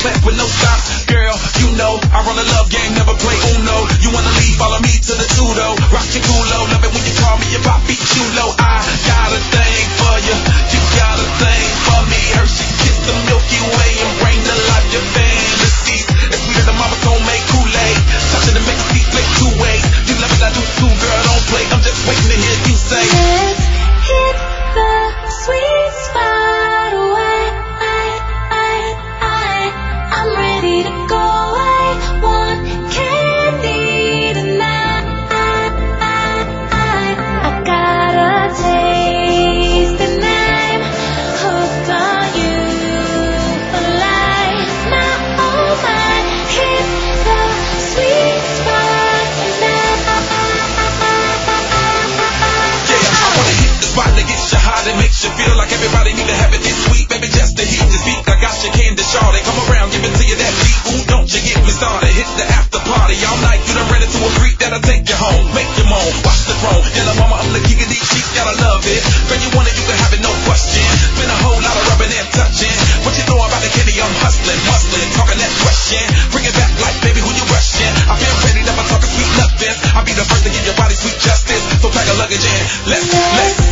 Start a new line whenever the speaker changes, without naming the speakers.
class with no stops. Girl, you know I run a love game, never play Uno. You wanna leave, follow me to the Tudo. Rock your culo, love it when you call me your papi chulo. I got a thing for you, you got a thing for me. Hershey kiss the Milky Way and bring to life your fantasies. It's sweeter than mama's homemade Kool-Aid. Touching to make the flip two ways. You love it, I do too, girl, don't play. I'm just waiting to hear you say,
let's hit the sweet spot away. I'm ready to go. I want candy tonight. I got a taste and I'm hooked on you for life. My oh my, hit the sweet spot tonight.
yeah, I wanna hit the spot that gets you hot and makes you feel like everybody need to have it this sweet. Baby, just to heat this beat, I got your candy shawty. Come around, give it to you that beat. Ooh, don't you get me started. Hit the after party all night. You done ran into a freak that'll take you home. Make you moan, watch the throne. Yellow mama, I'm the king of these sheets, gotta love it. Girl, you want it, you can have it, no question. Been a whole lot of rubbing and touching. What you know about the candy? I'm hustling, talking that question. Bring it back like, baby, who you rushing? I feel ready, never talking sweet nothing. I'll be the first to give your body sweet justice. So pack a luggage in, let's